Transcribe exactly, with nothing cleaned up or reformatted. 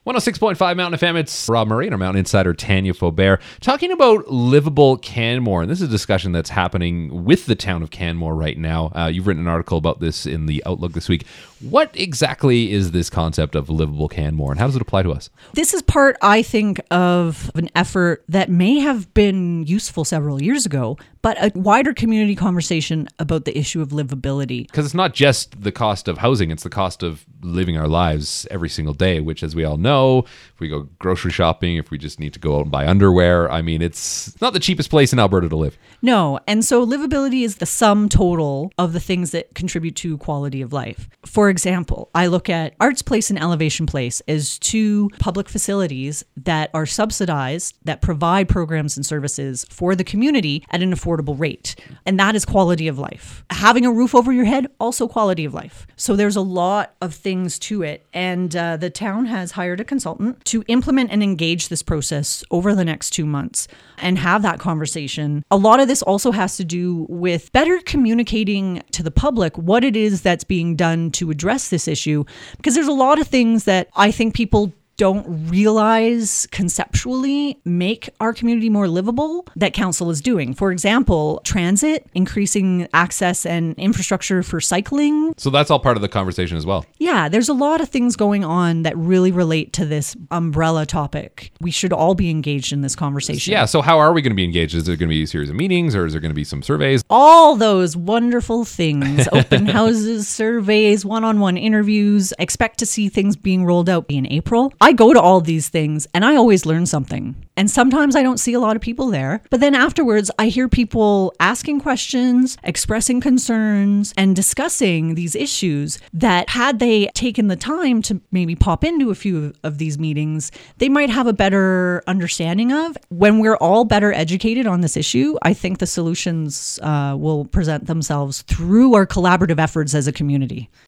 one oh six point five Mountain F M, it's Rob Murray and our Mountain Insider Tanya Faubert talking about livable Canmore. And this is a discussion that's happening with the town of Canmore right now. Uh, you've written an article about this in the Outlook this week. What exactly is this concept of livable Canmore and how does it apply to us? This is part, I think, of an effort that may have been useful several years ago, but a wider community conversation about the issue of livability. Because it's not just the cost of housing, it's the cost of living our lives every single day, which, as we all know, if we go grocery shopping, if we just need to go out and buy underwear, I mean, it's not the cheapest place in Alberta to live. No, and so livability is the sum total of the things that contribute to quality of life. For example, I look at Arts Place and Elevation Place as two public facilities that are subsidized, that provide programs and services for the community at an affordable rate. And that is quality of life. Having a roof over your head, also quality of life. So there's a lot of things to it. And uh, the town has hired a consultant to implement and engage this process over the next two months and have that conversation. A lot of this also has to do with better communicating to the public what it is that's being done to address this issue, because there's a lot of things that I think people don't realize conceptually make our community more livable that council is doing. For example, transit, increasing access and infrastructure for cycling. So that's all part of the conversation as well. Yeah, there's a lot of things going on that really relate to this umbrella topic. We should all be engaged in this conversation. Yeah, so how are we going to be engaged? Is there going to be a series of meetings or is there going to be some surveys? All those wonderful things, open houses, surveys, one-on-one interviews. Expect to see things being rolled out in April. I go to all these things and I always learn something. And sometimes I don't see a lot of people there. But then afterwards, I hear people asking questions, expressing concerns, and discussing these issues that had they taken the time to maybe pop into a few of these meetings, they might have a better understanding of. When we're all better educated on this issue, I think the solutions uh, will present themselves through our collaborative efforts as a community.